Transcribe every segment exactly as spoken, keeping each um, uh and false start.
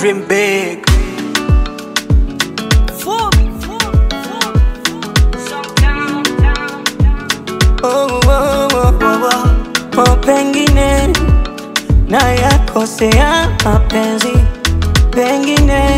dream big. Oh, oh, oh, oh, oh, oh, pengine na yakosea mapenzi, pengine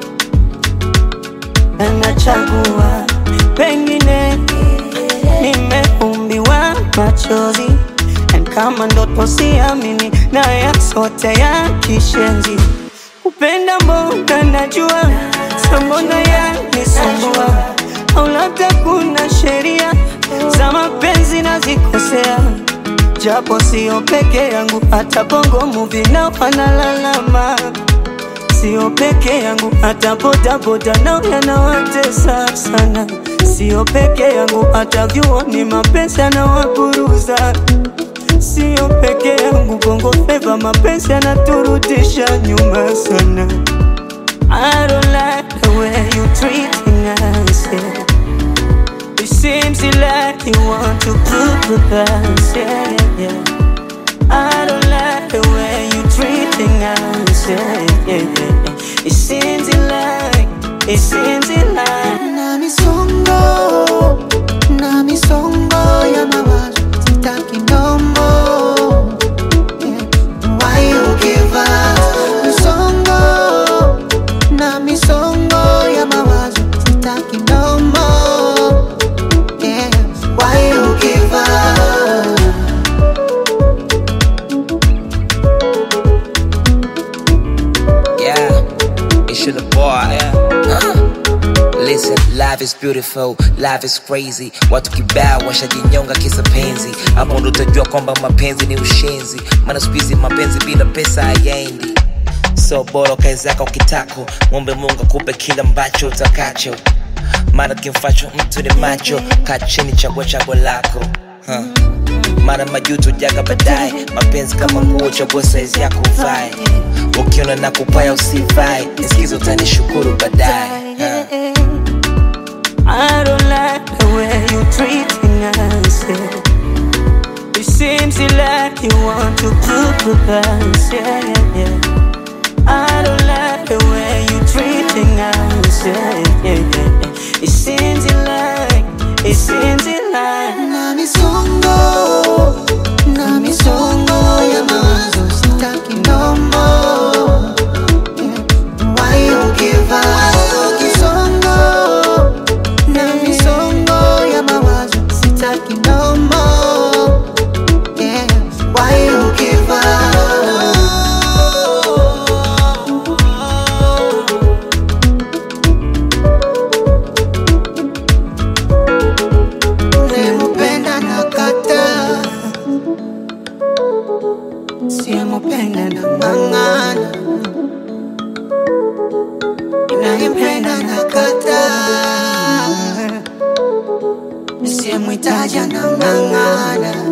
nachagua, pengine nimeumbiwa machozi, and kama ndoto siamini na yasote ya kishenzi. Kupenda mbona najua, sambona yanisumbua, au labda kuna sheria za mapenzi nazikosea. Japo sio peke yangu, hata Bongo Movie nao wanalalama. Sio peke yangu, hata boda boda nao yanawatesa sana. Sio peke yangu, hata vyuoni mapenzi yanawaburuza. Sio peke yangu, Bongo Flava mapenzi yanaturudisha nyuma sana. I don't like the way you treating us, yeah. It seems like you want to prove with us, yeah, yeah. I don't like the way you treating us, yeah, yeah, yeah. It seems like, it seems like Na misongo, na misongo ya mawazo, sitaki no more, yeah. Why you give up? Misongo, na misongo ya mawazo, sitaki no more, yeah. Why you give up? Yeah, it's your boy. Uh. Listen, life is beautiful, life is crazy. Watu kibao washajinyonga kisa penzi. Hapo ndo utajua kwamba mapenzi ni ushenzi. Maana siku hizi mapenzi bila pesa hayaendi. So bora kae zako kitako, muombe Mungu akupe kila ambacho utakacho. Maana kimfacho mtu ni macho, kaa chini chagua chaguo lako. Huh. Mara majuto jaga baadaye, mapenzi kama nguo chagua size yako uvae. Ukiona na kupaya usivae, nisikizo utanishukuru baadaye. Huh. I don't like the way you treating us, yeah. It seems like you want to prove with us, yeah, yeah, yeah. I don't like the way you treating us, yeah, yeah, yeah, yeah. It seems like, it seems like Na misongo, na misongo ya mawazo, sitaki no more, yeah. Why you give up? Kisongo, na misongo ya mawazo, sitaki no more, yeah. Why you give up? Unayempenda nakata, siyempenda nang'ang'ana. Unayempenda nakata, siyemhitaji nang'ang'ana.